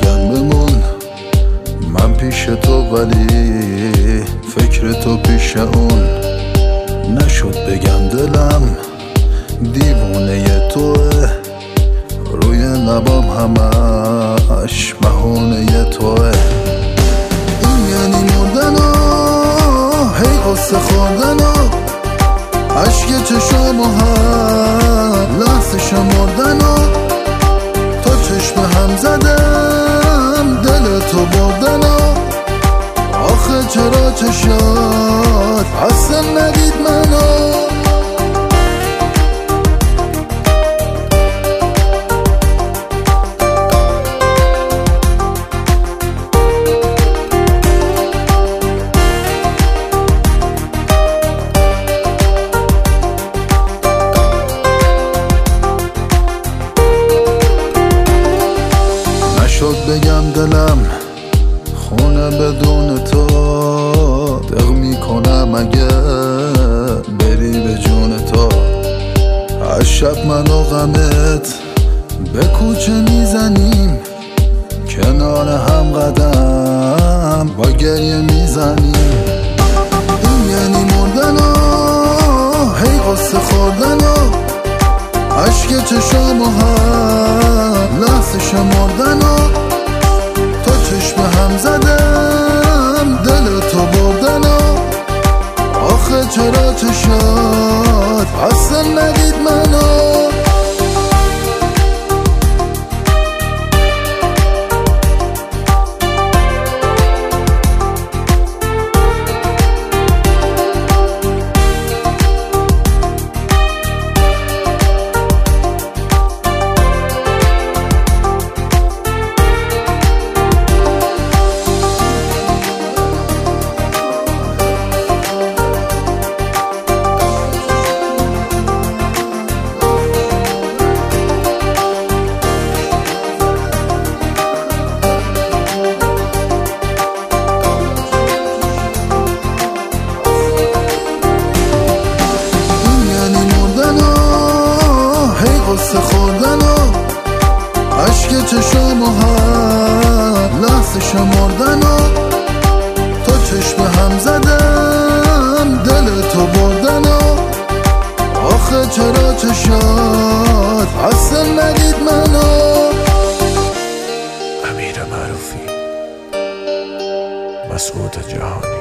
بگن بمون، من پیش تو ولی فکر تو پیش اون. نشد بگم دلم دیوونه توه، روی لبام همش بهونه توه. این یعنی مردن هی قصه خوردن عشق چشام هم لحظه شمردن تا چشم هم زدم دل تو بردن آخه چرا چشات اصلا ندید منو. شد بگم دلم خونه بدون تو، دق میکنم اگه بری به جون تو. هر شب من و غمت به کوچه میزنیم، کنار هم قدم با گریه میزنیم. این یعنی مردن هی قصه خوردن عشق چشام هم لحظه شمردن تا چشم هم زدم دل تو بردن آخه چرا چشات اصلا ندید منو. قصه خوردن عشق چشام هم لحظه شمردن تا چشم هم زدم دل تو بردن آخه چرا چشات اصلا ندید منو. امیر معروفی، مسعود جهانی.